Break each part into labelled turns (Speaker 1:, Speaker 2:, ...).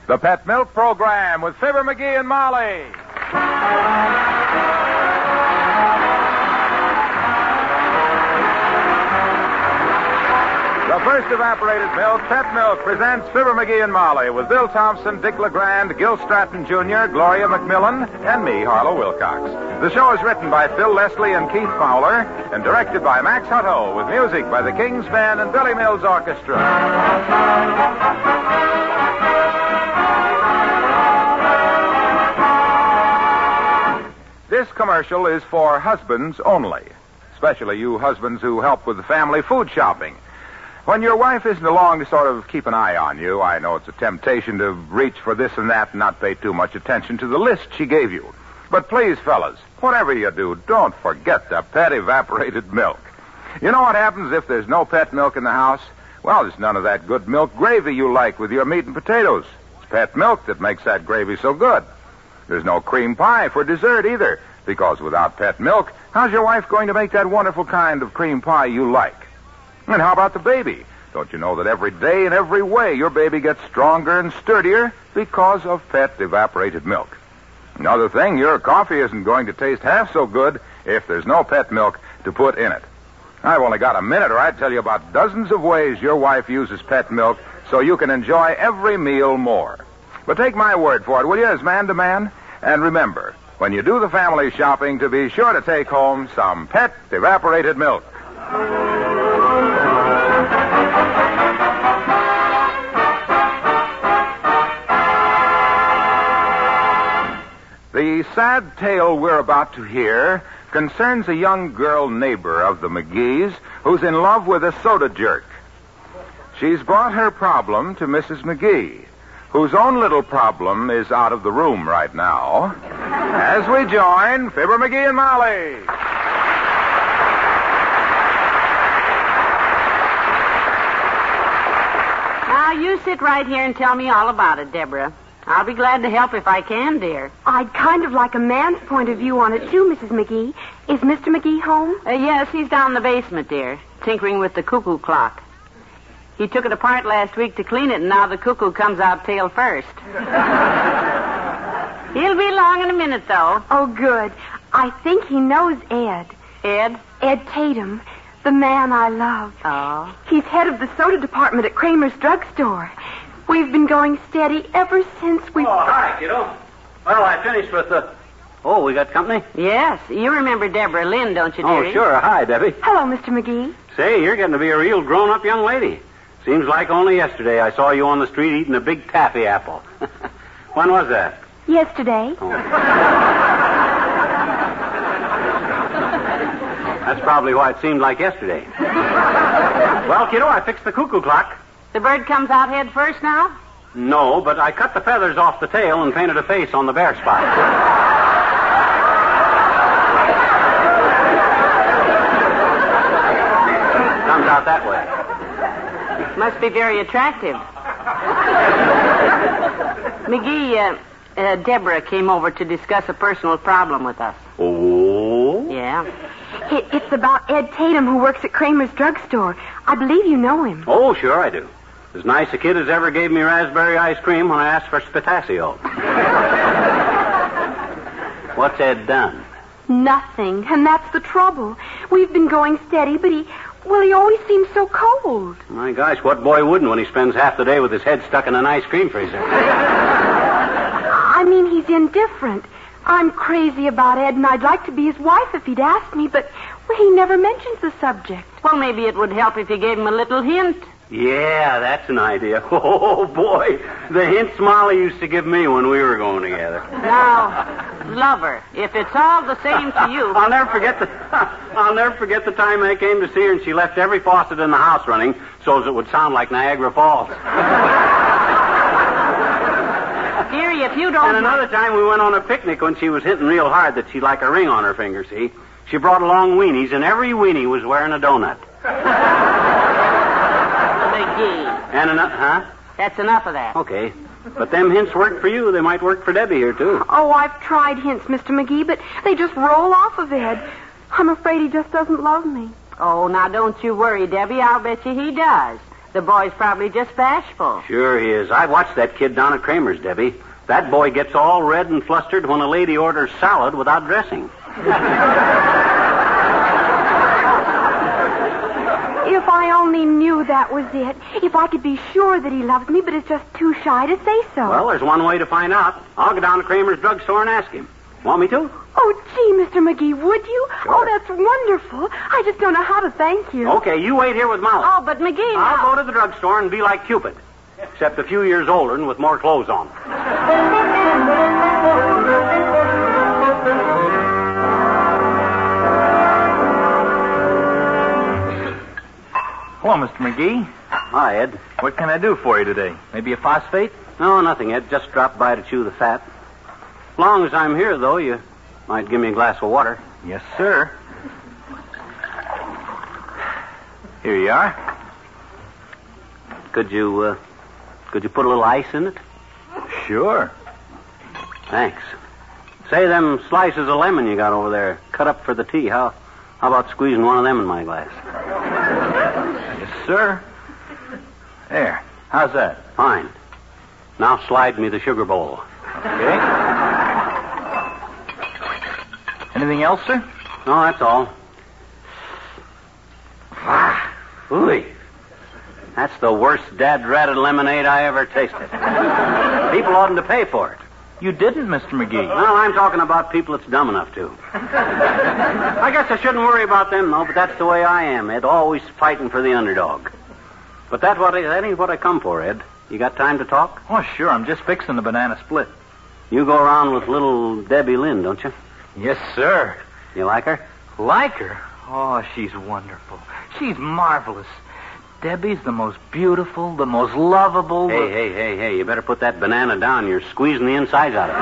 Speaker 1: The Pet Milk Program with Fibber McGee and Molly. The first evaporated milk, Pet Milk, presents Fibber McGee and Molly with Bill Thompson, Dick LeGrand, Gil Stratton Jr., Gloria McMillan, and me, Harlow Wilcox. The show is written by Phil Leslie and Keith Fowler and directed by Max Hutto with music by the King's Band and Billy Mills Orchestra. This commercial is for husbands only, especially you husbands who help with the family food shopping. When your wife isn't along to sort of keep an eye on you, I know it's a temptation to reach for this and that and not pay too much attention to the list she gave you. But please, fellas, whatever you do, don't forget the Pet evaporated milk. You know what happens if there's no Pet milk in the house? Well, there's none of that good milk gravy you like with your meat and potatoes. It's Pet milk that makes that gravy so good. There's no cream pie for dessert either, because without Pet milk, how's your wife going to make that wonderful kind of cream pie you like? And how about the baby? Don't you know that every day in every way your baby gets stronger and sturdier because of Pet evaporated milk? Another thing, your coffee isn't going to taste half so good if there's no Pet milk to put in it. I've only got a minute, or I'd tell you about dozens of ways your wife uses Pet milk so you can enjoy every meal more. But take my word for it, will you, as man to man? And remember, when you do the family shopping, to be sure to take home some Pet evaporated milk. The sad tale we're about to hear concerns a young girl neighbor of the McGees who's in love with a soda jerk. She's brought her problem to Mrs. McGee, whose own little problem is out of the room right now, as we join Fibber McGee and Molly.
Speaker 2: Now, you sit right here and tell me all about it, Deborah. I'll be glad to help if I can, dear.
Speaker 3: I'd kind of like a man's point of view on it, too, Mrs. McGee. Is Mr. McGee home?
Speaker 2: Yes, he's down in the basement, dear, tinkering with the cuckoo clock. He took it apart last week to clean it, and now the cuckoo comes out tail first. He'll be along in a minute, though.
Speaker 3: Oh, good. I think he knows Ed.
Speaker 2: Ed?
Speaker 3: Ed Tatum, the man I love.
Speaker 2: Oh.
Speaker 3: He's head of the soda department at Kramer's drugstore. We've been going steady ever since we...
Speaker 4: Oh, hi, kiddo. Well, I finished with the... Oh, we got company?
Speaker 2: Yes. You remember Deborah Lynn, don't you, dearie?
Speaker 4: Oh, sure. Hi, Debbie.
Speaker 3: Hello, Mr. McGee.
Speaker 4: Say, you're getting to be a real grown-up young lady. Seems like only yesterday I saw you on the street eating a big taffy apple. When was that?
Speaker 3: Yesterday.
Speaker 4: Oh. That's probably why it seemed like yesterday. Well, kiddo, I fixed the cuckoo clock.
Speaker 2: The bird comes out head first now?
Speaker 4: No, but I cut the feathers off the tail and painted a face on the bare spot. Comes out that way.
Speaker 2: Must be very attractive. McGee, Deborah came over to discuss a personal problem with us.
Speaker 4: Oh?
Speaker 2: Yeah.
Speaker 3: It's about Ed Tatum, who works at Kramer's drugstore. I believe you know him.
Speaker 4: Oh, sure I do. As nice a kid as ever gave me raspberry ice cream when I asked for spitaccio. What's Ed done?
Speaker 3: Nothing, and that's the trouble. We've been going steady, but he always seems so cold.
Speaker 4: My gosh, what boy wouldn't when he spends half the day with his head stuck in an ice cream freezer?
Speaker 3: I mean, he's indifferent. I'm crazy about Ed, and I'd like to be his wife if he'd asked me, but he never mentions the subject.
Speaker 2: Well, maybe it would help if you gave him a little hint.
Speaker 4: Yeah, that's an idea. Oh, boy. The hints Molly used to give me when we were going together.
Speaker 2: Now, lover, if it's all the same to you...
Speaker 4: I'll never forget the time I came to see her and she left every faucet in the house running so as it would sound like Niagara Falls.
Speaker 2: Dearie, if you don't...
Speaker 4: And another time we went on a picnic when she was hitting real hard that she'd like a ring on her finger, see? She brought along weenies, and every weenie was wearing a donut.
Speaker 2: McGee.
Speaker 4: And huh?
Speaker 2: That's enough of that.
Speaker 4: Okay. But them hints worked for you. They might work for Debbie here, too.
Speaker 3: Oh, I've tried hints, Mr. McGee, but they just roll off of Ed. I'm afraid he just doesn't love me.
Speaker 2: Oh, now don't you worry, Debbie. I'll bet you he does. The boy's probably just bashful.
Speaker 4: Sure he is. I watched that kid down at Kramer's, Debbie. That boy gets all red and flustered when a lady orders salad without dressing.
Speaker 3: If I only knew that was it. If I could be sure that he loves me, but is just too shy to say so.
Speaker 4: Well, there's one way to find out. I'll go down to Kramer's drugstore and ask him. Want me to?
Speaker 3: Oh, gee, Mr. McGee, would you?
Speaker 4: Sure.
Speaker 3: Oh, that's wonderful. I just don't know how to thank you.
Speaker 4: Okay, you wait here with Molly.
Speaker 2: Oh, but McGee...
Speaker 4: I'll go to the drugstore and be like Cupid, except a few years older and with more clothes on.
Speaker 5: Hello, Mr. McGee.
Speaker 4: Hi, Ed.
Speaker 5: What can I do for you today? Maybe a phosphate?
Speaker 4: No, nothing, Ed. Just dropped by to chew the fat. As long as I'm here, though, you might give me a glass of water.
Speaker 5: Yes, sir. Here you are.
Speaker 4: Could you put a little ice in it?
Speaker 5: Sure.
Speaker 4: Thanks. Say, them slices of lemon you got over there, cut up for the tea. How about squeezing one of them in my glass?
Speaker 5: Yes, sir. There. How's that?
Speaker 4: Fine. Now slide me the sugar bowl.
Speaker 5: Okay. Anything else, sir?
Speaker 4: No, that's all. Ah, ooey. That's the worst dad-ratted lemonade I ever tasted. People oughtn't to pay for it.
Speaker 5: You didn't, Mr. McGee.
Speaker 4: Well, I'm talking about people that's dumb enough to. I guess I shouldn't worry about them, though, but that's the way I am, Ed. Always fighting for the underdog. But that ain't what I come for, Ed. You got time to talk?
Speaker 5: Oh, sure. I'm just fixing the banana split.
Speaker 4: You go around with little Debbie Lynn, don't you?
Speaker 5: Yes, sir.
Speaker 4: You like her?
Speaker 5: Like her? Oh, she's wonderful. She's marvelous. Debbie's the most beautiful, the most lovable...
Speaker 4: Hey, you better put that banana down. You're squeezing the insides out of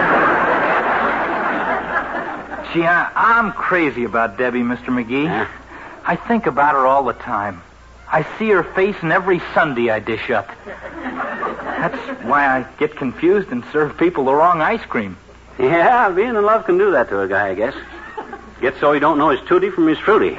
Speaker 4: it.
Speaker 5: Gee, I'm crazy about Debbie, Mr. McGee.
Speaker 4: Yeah?
Speaker 5: I think about her all the time. I see her face in every Sunday I dish up. That's why I get confused and serve people the wrong ice cream.
Speaker 4: Yeah, being in love can do that to a guy, I guess. Get so he don't know his tutti from his fruity.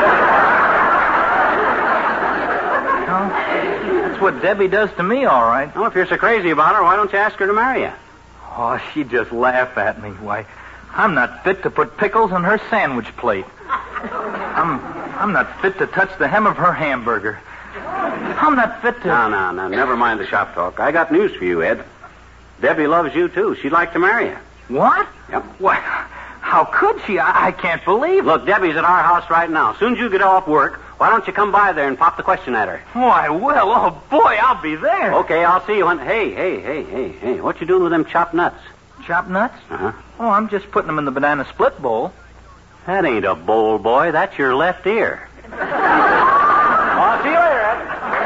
Speaker 5: That's what Debbie does to me, all right.
Speaker 4: Well, if you're so crazy about her, why don't you ask her to marry you?
Speaker 5: Oh, she'd just laugh at me. Why, I'm not fit to put pickles on her sandwich plate. I'm not fit to touch the hem of her hamburger. I'm not fit to...
Speaker 4: No. Never mind the shop talk. I got news for you, Ed. Debbie loves you, too. She'd like to marry you.
Speaker 5: What?
Speaker 4: Yep.
Speaker 5: Why, how could she? I can't believe it.
Speaker 4: Look, Debbie's at our house right now. As soon as you get off work, why don't you come by there and pop the question at her?
Speaker 5: Oh, I will. Oh, boy, I'll be there.
Speaker 4: Okay, I'll see you when... Hey. What you doing with them chopped nuts?
Speaker 5: Chopped nuts?
Speaker 4: Uh-huh.
Speaker 5: Oh, I'm just putting them in the banana split bowl.
Speaker 4: That ain't a bowl, boy. That's your left ear. I'll see you later, Ed.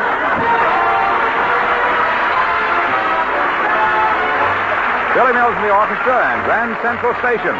Speaker 1: Billy Mills in the orchestra and Grand Central Station.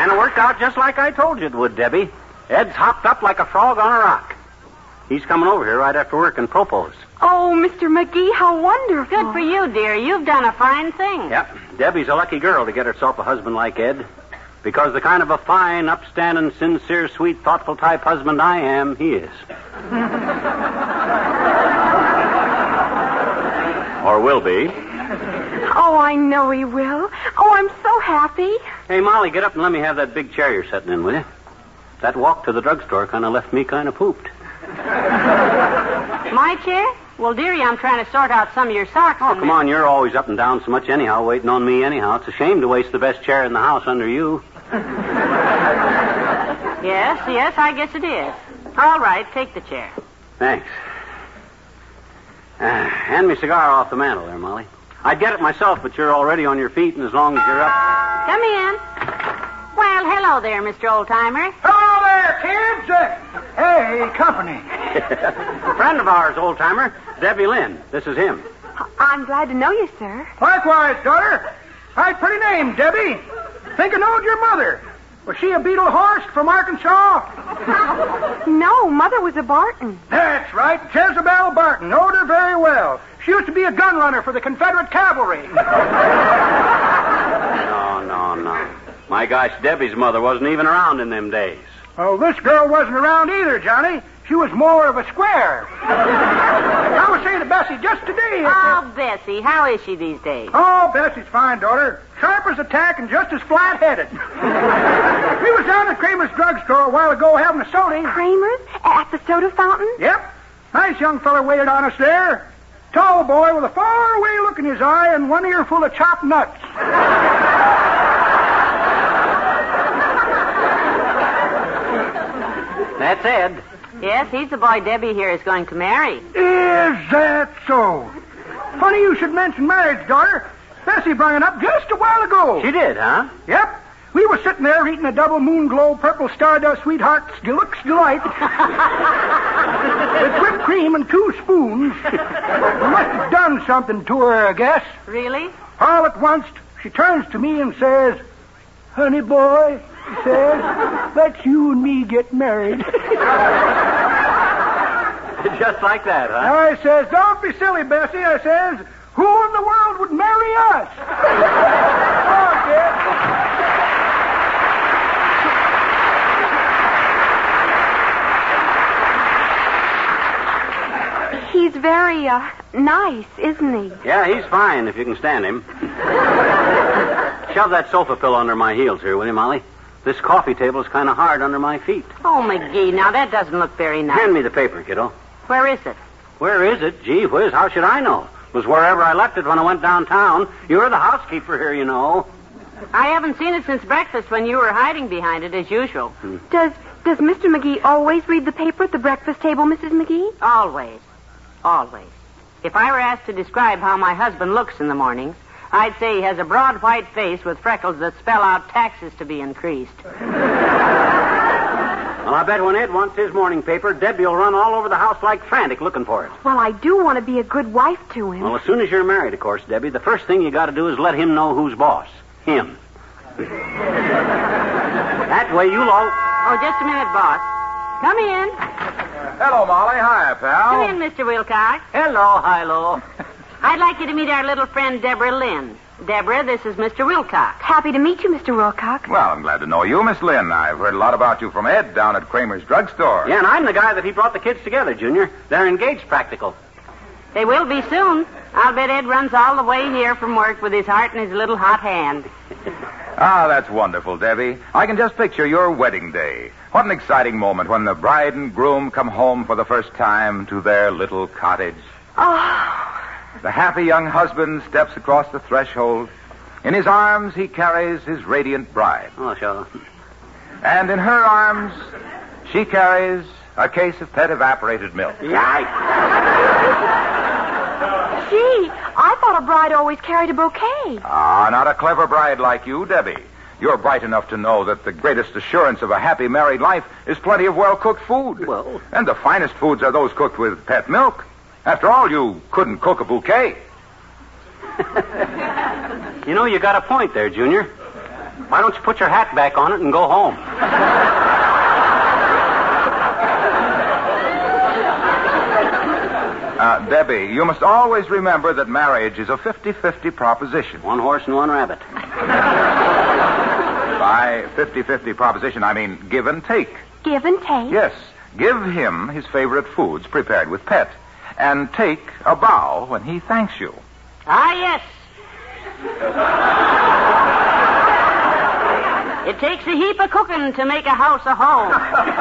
Speaker 4: And it worked out just like I told you it would, Debbie. Ed's hopped up like a frog on a rock. He's coming over here right after work and propose.
Speaker 3: Oh, Mr. McGee, how wonderful.
Speaker 2: Good for you, dear. You've done a fine thing.
Speaker 4: Yep. Debbie's a lucky girl to get herself a husband like Ed. Because the kind of a fine, upstanding, sincere, sweet, thoughtful type husband I am, he is. Or will be.
Speaker 3: Oh, I know he will. Oh, I'm so happy.
Speaker 4: Hey, Molly, get up and let me have that big chair you're sitting in, will you? That walk to the drugstore kind of left me kind of pooped.
Speaker 2: My chair? Well, dearie, I'm trying to sort out some of your socks.
Speaker 4: Oh, come on. You're always up and down so much anyhow, waiting on me anyhow. It's a shame to waste the best chair in the house under you.
Speaker 2: Yes, I guess it is. All right, take the chair.
Speaker 4: Thanks. Hand me a cigar off the mantel there, Molly. I'd get it myself, but you're already on your feet, and as long as you're up...
Speaker 2: Come in. Well, hello there, Mr. Oldtimer.
Speaker 6: Hello there, kids. Hey, company.
Speaker 4: A friend of ours, Oldtimer, Debbie Lynn. This is him.
Speaker 3: I'm glad to know you, sir.
Speaker 6: Likewise, daughter. Hi, pretty name, Debbie. Think I knowed your mother. Was she a Beetle horse from Arkansas?
Speaker 3: No, Mother was a Barton.
Speaker 6: That's right, Jezebel Barton. Knowed her very well. She used to be a gun runner for the Confederate cavalry.
Speaker 4: No. My gosh, Debbie's mother wasn't even around in them days.
Speaker 6: Oh, this girl wasn't around either, Johnny. She was more of a square. I was saying to Bessie just today...
Speaker 2: Oh, Bessie, how is she these days?
Speaker 6: Oh, Bessie's fine, daughter. Sharp as a tack and just as flat-headed. We was down at Kramer's drugstore a while ago having a soda.
Speaker 3: Kramer's? At the soda fountain?
Speaker 6: Yep. Nice young feller waited on us there. Tall boy with a far-away look in his eye and one ear full of chopped nuts.
Speaker 4: That's Ed.
Speaker 2: Yes, he's the boy Debbie here is going to marry.
Speaker 6: Is that so? Funny you should mention marriage, daughter. Bessie brought it up just a while ago.
Speaker 4: She did, huh?
Speaker 6: Yep. We were sitting there eating a double moon glow purple Stardust Sweethearts Deluxe Delight with whipped cream and 2 spoons. We must have done something to her, I guess.
Speaker 2: Really?
Speaker 6: All at once, she turns to me and says, "Honey boy," she says, "let's you and me get married."
Speaker 4: Just like that, huh?
Speaker 6: I says, "Don't be silly, Bessie." I says, "Who in the world would marry us?" Oh, kid.
Speaker 3: He's very, nice, isn't he?
Speaker 4: Yeah, he's fine if you can stand him. Shove that sofa pillow under my heels here, will you, Molly? This coffee table is kind of hard under my feet.
Speaker 2: Oh, McGee, now that doesn't look very nice.
Speaker 4: Hand me the paper, kiddo.
Speaker 2: Where is it?
Speaker 4: Where is it? Gee whiz, how should I know? It was wherever I left it when I went downtown. You're the housekeeper here, you know.
Speaker 2: I haven't seen it since breakfast when you were hiding behind it, as usual.
Speaker 3: Does Mr. McGee always read the paper at the breakfast table, Mrs. McGee?
Speaker 2: Always. If I were asked to describe how my husband looks in the mornings, I'd say he has a broad white face with freckles that spell out taxes to be increased.
Speaker 4: Well, I bet when Ed wants his morning paper, Debbie will run all over the house like frantic looking for it.
Speaker 3: Well, I do want to be a good wife to him.
Speaker 4: Well, as soon as you're married, of course, Debbie, the first thing you got to do is let him know who's boss. Him. That way you'll all...
Speaker 2: Oh, just a minute, boss. Come in.
Speaker 1: Hello, Molly. Hi, pal.
Speaker 2: Come in, Mr. Wilcox.
Speaker 4: Hello, Hilo.
Speaker 2: I'd like you to meet our little friend, Deborah Lynn. Deborah, this is Mr. Wilcox.
Speaker 3: Happy to meet you, Mr. Wilcox.
Speaker 1: Well, I'm glad to know you, Miss Lynn. I've heard a lot about you from Ed down at Kramer's drugstore.
Speaker 4: Yeah, and I'm the guy that he brought the kids together, Junior. They're engaged practical.
Speaker 2: They will be soon. I'll bet Ed runs all the way here from work with his heart in his little hot hand.
Speaker 1: Ah, that's wonderful, Debbie. I can just picture your wedding day. What an exciting moment when the bride and groom come home for the first time to their little cottage.
Speaker 3: Oh.
Speaker 1: The happy young husband steps across the threshold. In his arms, he carries his radiant bride.
Speaker 4: Oh, sure.
Speaker 1: And in her arms, she carries a case of pet evaporated milk.
Speaker 4: Yikes.
Speaker 3: Gee, I thought a bride always carried a bouquet.
Speaker 1: Ah, not a clever bride like you, Debbie. You're bright enough to know that the greatest assurance of a happy married life is plenty of well-cooked food.
Speaker 4: Well.
Speaker 1: And the finest foods are those cooked with pet milk. After all, you couldn't cook a bouquet.
Speaker 4: You know, you got a point there, Junior. Why don't you put your hat back on it and go home?
Speaker 1: Debbie, you must always remember that marriage is a 50-50 proposition.
Speaker 4: One horse and one rabbit.
Speaker 1: By 50-50 proposition, I mean give and take.
Speaker 3: Give and take?
Speaker 1: Yes. Give him his favorite foods prepared with pet, and take a bow when he thanks you.
Speaker 2: Ah, yes. It takes a heap of cooking to make a house a home.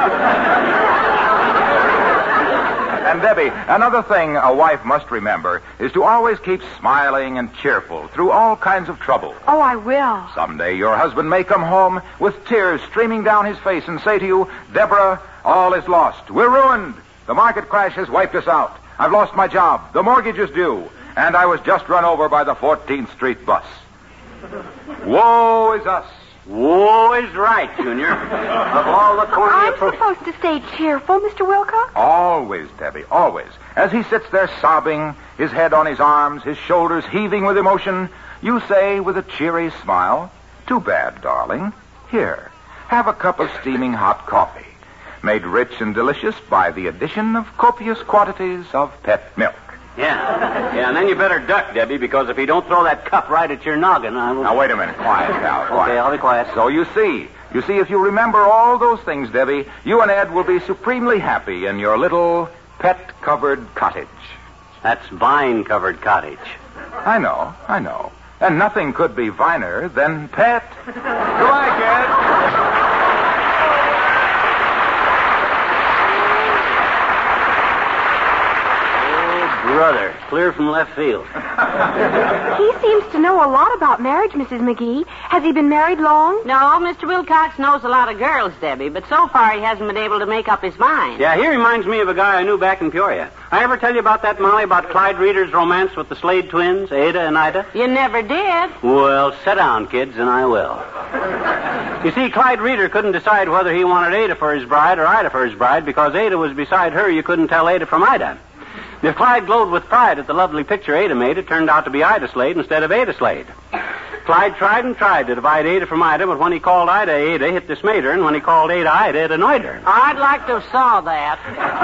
Speaker 1: And, Debbie, another thing a wife must remember is to always keep smiling and cheerful through all kinds of trouble.
Speaker 3: Oh, I will.
Speaker 1: Someday your husband may come home with tears streaming down his face and say to you, Deborah, all is lost. We're ruined. The market crash has wiped us out. I've lost my job. The mortgage is due. And I was just run over by the 14th Street bus. Woe is us.
Speaker 4: Woe is right, Junior. Of all the corny
Speaker 3: I'm supposed to stay cheerful, Mr. Wilcox?
Speaker 1: Always, Debbie, always. As he sits there sobbing, his head on his arms, his shoulders heaving with emotion, you say with a cheery smile, too bad, darling. Here, have a cup of steaming hot coffee, made rich and delicious by the addition of copious quantities of pet milk.
Speaker 4: Yeah, and then you better duck, Debbie, because if he don't throw that cup right at your noggin, I will...
Speaker 1: Now, wait a minute. Quiet, pal. Quiet.
Speaker 4: Okay, I'll be quiet.
Speaker 1: So you see, if you remember all those things, Debbie, you and Ed will be supremely happy in your little pet-covered cottage.
Speaker 4: That's vine-covered cottage.
Speaker 1: I know. And nothing could be finer than pet. Goodbye, kid.
Speaker 4: Brother, clear from left field.
Speaker 3: He seems to know a lot about marriage, Mrs. McGee. Has he been married long?
Speaker 2: No, Mr. Wilcox knows a lot of girls, Debbie, but so far he hasn't been able to make up his mind.
Speaker 4: Yeah, he reminds me of a guy I knew back in Peoria. I ever tell you about that, Molly, about Clyde Reeder's romance with the Slade twins, Ada and Ida?
Speaker 2: You never did.
Speaker 4: Well, sit down, kids, and I will. You see, Clyde Reeder couldn't decide whether he wanted Ada for his bride or Ida for his bride because Ada was beside her. You couldn't tell Ada from Ida. If Clyde glowed with pride at the lovely picture Ada made, it turned out to be Ida Slade instead of Ada Slade. Clyde tried and tried to divide Ada from Ida, but when he called Ida Ada, it dismayed her, and when he called Ada Ida, it annoyed her.
Speaker 2: I'd like to have saw that.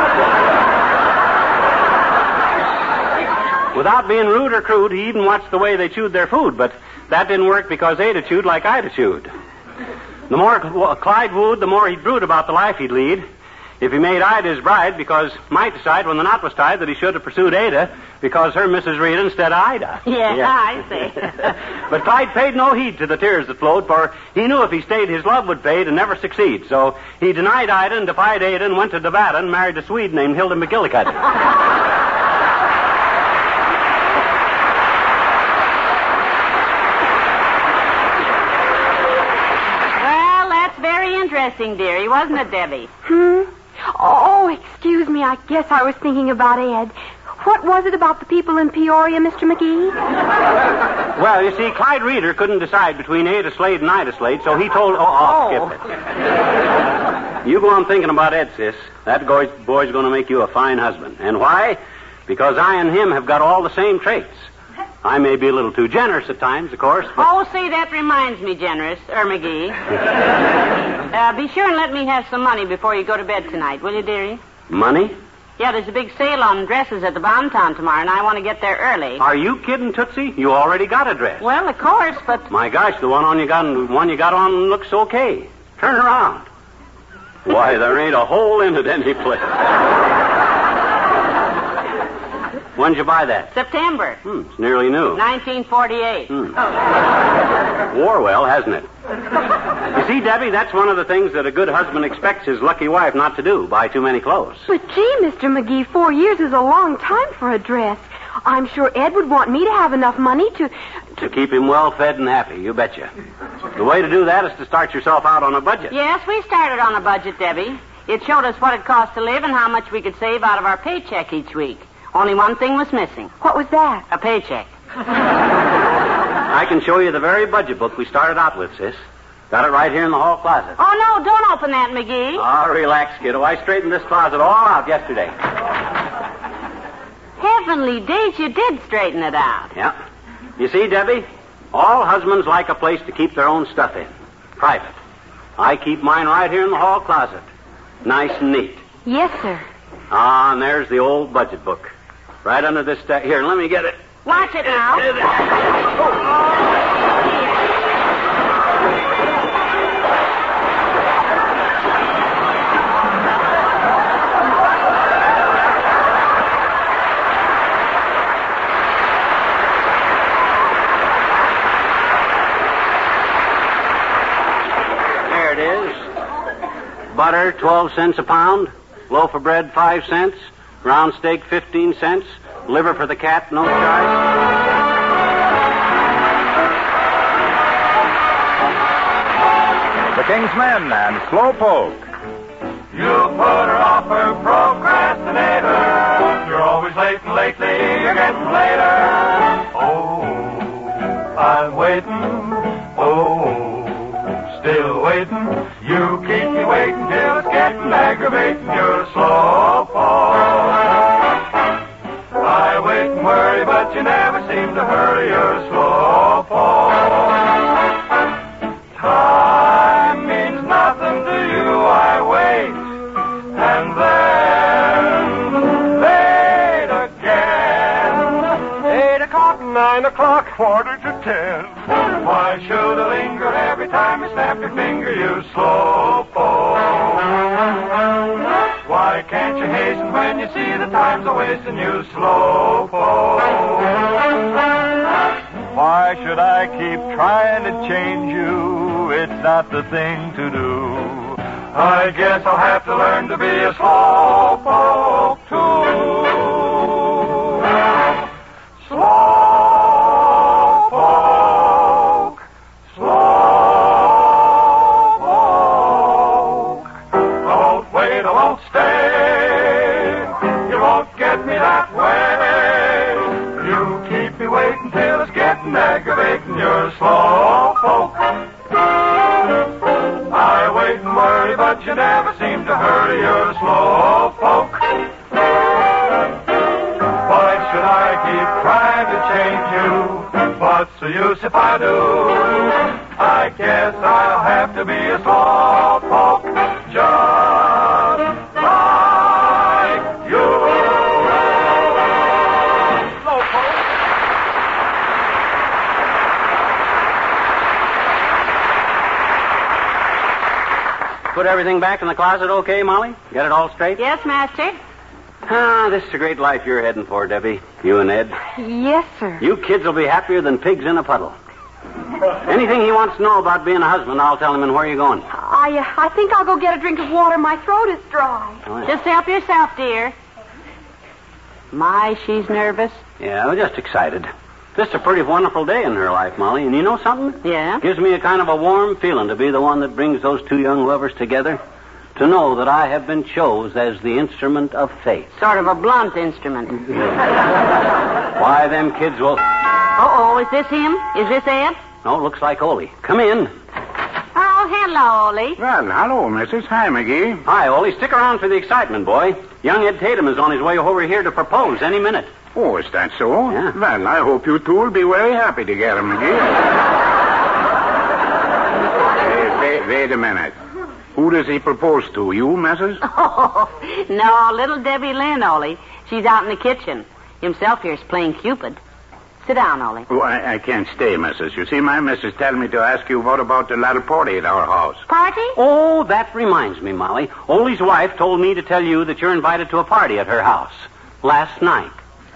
Speaker 4: Without being rude or crude, he even watched the way they chewed their food, but that didn't work because Ada chewed like Ida chewed. The more Clyde wooed, the more he'd brood about the life he'd lead. If he made Ida his bride, because might decide when the knot was tied that he should have pursued Ada because her Mrs. Reed instead of Ida.
Speaker 2: Yeah. I see.
Speaker 4: But Clyde paid no heed to the tears that flowed, for he knew if he stayed, his love would fade and never succeed. So he denied Ida and defied Ada and went to Nevada and married a Swede named Hilda McGillicuddy.
Speaker 2: Well, that's very interesting, dearie, wasn't it, Debbie?
Speaker 3: Oh, excuse me. I guess I was thinking about Ed. What was it about the people in Peoria, Mr. McGee?
Speaker 4: Well, you see, Clyde Reeder couldn't decide between Ada Slade and Ida Slade, so he told... Skip it. You go on thinking about Ed, sis. That boy's going to make you a fine husband. And why? Because I and him have got all the same traits. I may be a little too generous at times, of course. But...
Speaker 2: Oh, see, that reminds me, McGee. Be sure and let me have some money before you go to bed tonight, will you, dearie?
Speaker 4: Money?
Speaker 2: Yeah, there's a big sale on dresses at the Bontown tomorrow, and I want to get there early.
Speaker 4: Are you kidding, Tootsie? You already got a dress.
Speaker 2: Well, of course, but...
Speaker 4: My gosh, the one you got on looks okay. Turn around. Why, there ain't a hole in it any place. When'd you buy that?
Speaker 2: September.
Speaker 4: It's nearly new.
Speaker 2: 1948.
Speaker 4: Wore well, hasn't it? You see, Debbie, that's one of the things that a good husband expects his lucky wife not to do, buy too many clothes.
Speaker 3: But, gee, Mr. McGee, 4 years is a long time for a dress. I'm sure Ed would want me to have enough money to
Speaker 4: keep him well fed and happy, you betcha. The way to do that is to start yourself out on a budget.
Speaker 2: Yes, we started on a budget, Debbie. It showed us what it cost to live and how much we could save out of our paycheck each week. Only one thing was missing.
Speaker 3: What was that?
Speaker 2: A paycheck.
Speaker 4: I can show you the very budget book we started out with, sis. Got it right here in the hall closet.
Speaker 2: Oh, no, don't open that, McGee.
Speaker 4: Oh, relax, kiddo. I straightened this closet all out yesterday.
Speaker 2: Heavenly days, you did straighten it out.
Speaker 4: Yeah. You see, Debbie, all husbands like a place to keep their own stuff in. Private. I keep mine right here in the hall closet. Nice and neat.
Speaker 3: Yes, sir.
Speaker 4: Ah, and there's the old budget book. Right under this stack. Here, let me get it.
Speaker 2: Watch it now.
Speaker 4: There it is. Butter, 12 cents a pound. Loaf of bread, 5 cents. Round steak, 15 cents. Liver for the cat, no charge.
Speaker 1: The King's Men and Slowpoke.
Speaker 7: You put her off her procrastinator. You're always late and lately you're getting later. Oh, I'm waiting. Oh, still waiting. You keep me waiting till it's getting aggravating. You're a slowpoke. I wait and worry, but you never seem to hurry. You're a slowpoke. Time means nothing to you. I wait and then wait again. 8 o'clock, 9 o'clock, 9:45. Why should I linger every time you snap your finger, you slowpoke? Why can't you hasten when you see the time's a wasting, you slowpoke? Why should I keep trying to change you? It's not the thing to do. I guess I'll have to learn to be a slowpoke too. Slowpoke, slowpoke. I won't wait, I won't stay. You won't get me that way. You keep me waiting till it's getting aggravating. You're a slowpoke. I wait and worry, but you never seem to hurry. You're a slowpoke. Why should I keep trying to change you? What's the use if I do? I guess I'll have to be a slowpoke, just like you. Slowpoke.
Speaker 4: Put everything back in the closet okay, Molly? Get it all straight?
Speaker 2: Yes, Master.
Speaker 4: Ah, this is a great life you're heading for, Debbie. You and Ed.
Speaker 3: Yes, sir.
Speaker 4: You kids will be happier than pigs in a puddle. Anything he wants to know about being a husband, I'll tell him. And where are you going?
Speaker 3: I think I'll go get a drink of water. My throat is dry.
Speaker 4: Oh, yeah.
Speaker 2: Just help yourself, dear. My, she's nervous.
Speaker 4: Yeah, I'm just excited. This is a pretty wonderful day in her life, Molly. And you know something?
Speaker 2: Yeah?
Speaker 4: Gives me a kind of a warm feeling to be the one that brings those two young lovers together. To know that I have been chose as the instrument of fate.
Speaker 2: Sort of a blunt instrument.
Speaker 4: Why, them kids will...
Speaker 2: Uh-oh, is this him? Is this Ed?
Speaker 4: No, it looks like Ole. Come in.
Speaker 2: Oh, hello, Ole.
Speaker 8: Well, hello, Mrs. Hi, McGee.
Speaker 4: Hi, Ole. Stick around for the excitement, boy. Young Ed Tatum is on his way over here to propose any minute.
Speaker 8: Oh, is that so?
Speaker 4: Yeah.
Speaker 8: Well, I hope you two will be very happy together, McGee. Wait a minute. Who does he propose to? You, Mrs.?
Speaker 2: Oh, no, little Debbie Lynn, Ole. She's out in the kitchen. Himself here's playing Cupid. Sit down, Ole.
Speaker 8: Oh, I can't stay, Mrs. You see, my missus tell me to ask you what about the little party at our house.
Speaker 2: Party?
Speaker 4: Oh, that reminds me, Molly. Ole's wife told me to tell you that you're invited to a party at her house. Last night.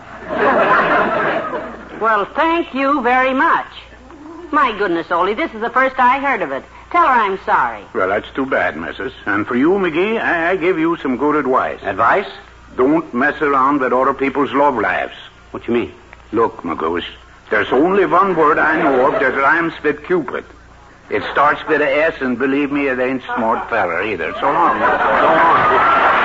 Speaker 2: Well, thank you very much. My goodness, Ole, this is the first I heard of it. Tell her I'm sorry.
Speaker 8: Well, that's too bad, Mrs. And for you, McGee, I give you some good advice.
Speaker 4: Advice?
Speaker 8: Don't mess around with other people's love lives.
Speaker 4: What you mean?
Speaker 8: Look, McGoose, there's only one word I know of that rhymes with Cupid. It starts with an S, and believe me, it ain't smart fella either. So long. So long.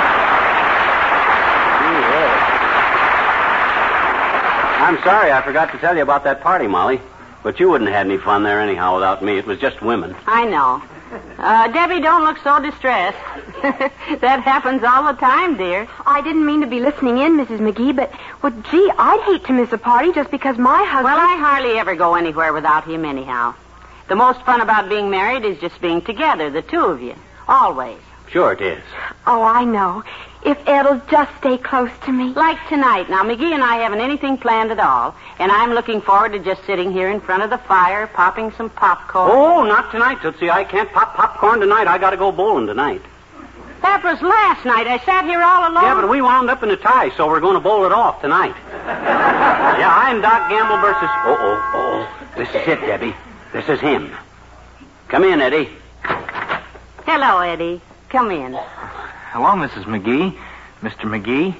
Speaker 4: I'm sorry I forgot to tell you about that party, Molly. But you wouldn't have had any fun there anyhow without me. It was just women.
Speaker 2: I know. Debbie, don't look so distressed. That happens all the time, dear.
Speaker 3: I didn't mean to be listening in, Mrs. McGee, but, well, gee, I'd hate to miss a party just because my husband...
Speaker 2: Well, I hardly ever go anywhere without him anyhow. The most fun about being married is just being together, the two of you. Always.
Speaker 4: Sure it is.
Speaker 3: Oh, I know. If Ed'll just stay close to me.
Speaker 2: Like tonight. Now, McGee and I haven't anything planned at all, and I'm looking forward to just sitting here in front of the fire, popping some popcorn.
Speaker 4: Oh, not tonight, Tootsie. I can't pop popcorn tonight. I got to go bowling tonight.
Speaker 2: That was last night. I sat here all alone.
Speaker 4: Yeah, but we wound up in a tie, so we're going to bowl it off tonight. Yeah, I'm Doc Gamble versus... Oh. This is it, Debbie. This is him. Come in, Eddie.
Speaker 2: Hello, Eddie. Come in.
Speaker 5: Hello, Mrs. McGee. Mr. McGee.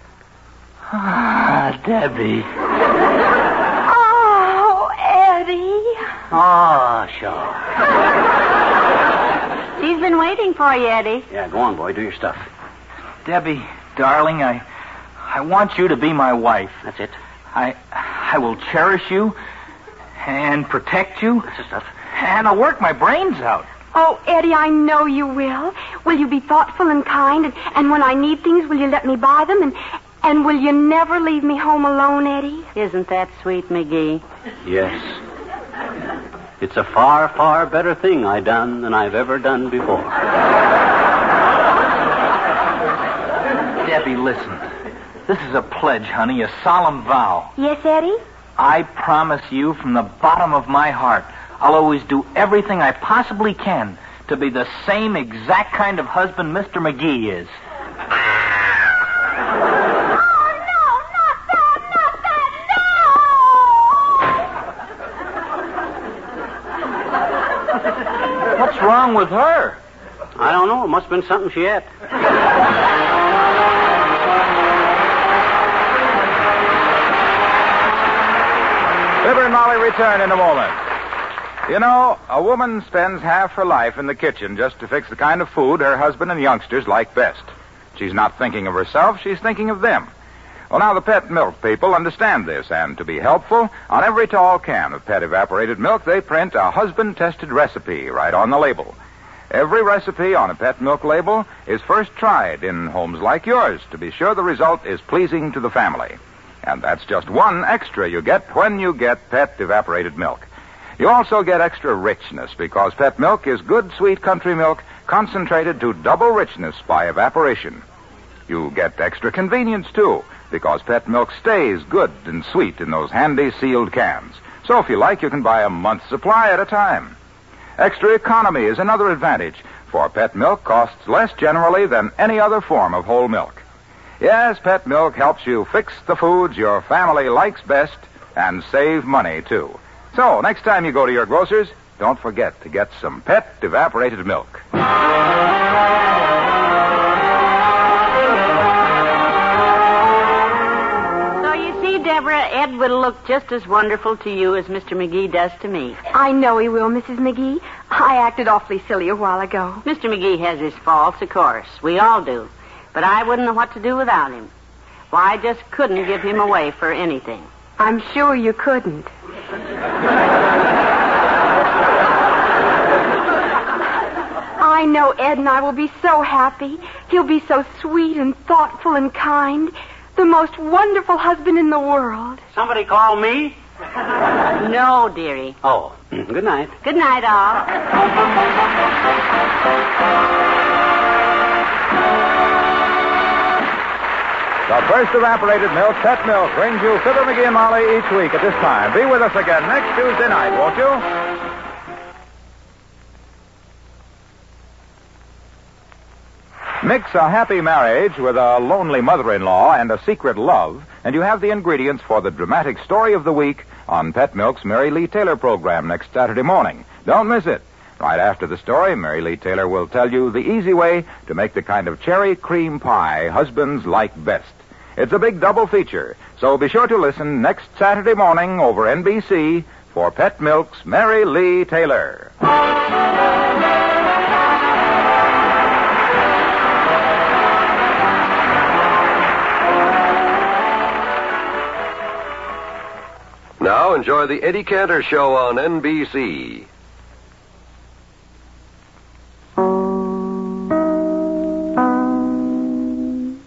Speaker 5: Ah, Debbie.
Speaker 3: Oh, Eddie.
Speaker 4: Oh, sure.
Speaker 2: She's been waiting for you, Eddie.
Speaker 4: Yeah, go on, boy. Do your stuff.
Speaker 5: Debbie, darling, I want you to be my wife.
Speaker 4: That's it.
Speaker 5: I will cherish you and protect you.
Speaker 4: That's the stuff.
Speaker 5: And I'll work my brains out.
Speaker 3: Oh, Eddie, I know you will. Will you be thoughtful and kind? And when I need things, will you let me buy them? And will you never leave me home alone, Eddie?
Speaker 2: Isn't that sweet, McGee?
Speaker 4: Yes. It's a far, far better thing I done than I've ever done before.
Speaker 5: Debbie, listen. This is a pledge, honey, a solemn vow.
Speaker 3: Yes, Eddie?
Speaker 5: I promise you from the bottom of my heart, I'll always do everything I possibly can to be the same exact kind of husband Mr. McGee is. What's wrong with her?
Speaker 4: I don't know. It must have been something she ate.
Speaker 1: Fibber and Molly return in a moment. You know, a woman spends half her life in the kitchen just to fix the kind of food her husband and youngsters like best. She's not thinking of herself, she's thinking of them. Well, now the Pet Milk people understand this, and to be helpful, on every tall can of Pet evaporated milk, they print a husband-tested recipe right on the label. Every recipe on a Pet Milk label is first tried in homes like yours to be sure the result is pleasing to the family. And that's just one extra you get when you get Pet evaporated milk. You also get extra richness because Pet Milk is good, sweet country milk concentrated to double richness by evaporation. You get extra convenience, too, because Pet Milk stays good and sweet in those handy sealed cans. So if you like, you can buy a month's supply at a time. Extra economy is another advantage, for Pet Milk costs less generally than any other form of whole milk. Yes, Pet Milk helps you fix the foods your family likes best and save money, too. So, next time you go to your grocer's, don't forget to get some Pet evaporated milk.
Speaker 2: So you see, Deborah, Ed will look just as wonderful to you as Mr. McGee does to me.
Speaker 3: I know he will, Mrs. McGee. I acted awfully silly a while ago.
Speaker 2: Mr. McGee has his faults, of course. We all do. But I wouldn't know what to do without him. Why, I just couldn't give him away for anything.
Speaker 3: I'm sure you couldn't. I know Ed and I will be so happy. He'll be so sweet and thoughtful and kind. The most wonderful husband in the world.
Speaker 4: Somebody call me?
Speaker 2: No, dearie.
Speaker 4: Oh, good night.
Speaker 2: Good night, all.
Speaker 1: The first evaporated milk, Pet Milk, brings you Fibber, McGee, and Molly each week at this time. Be with us again next Tuesday night, won't you? Mix a happy marriage with a lonely mother-in-law and a secret love, and you have the ingredients for the dramatic story of the week on Pet Milk's Mary Lee Taylor program next Saturday morning. Don't miss it. Right after the story, Mary Lee Taylor will tell you the easy way to make the kind of cherry cream pie husbands like best. It's a big double feature, so be sure to listen next Saturday morning over NBC for Pet Milk's Mary Lee Taylor.
Speaker 9: Now enjoy the Eddie Cantor Show on NBC.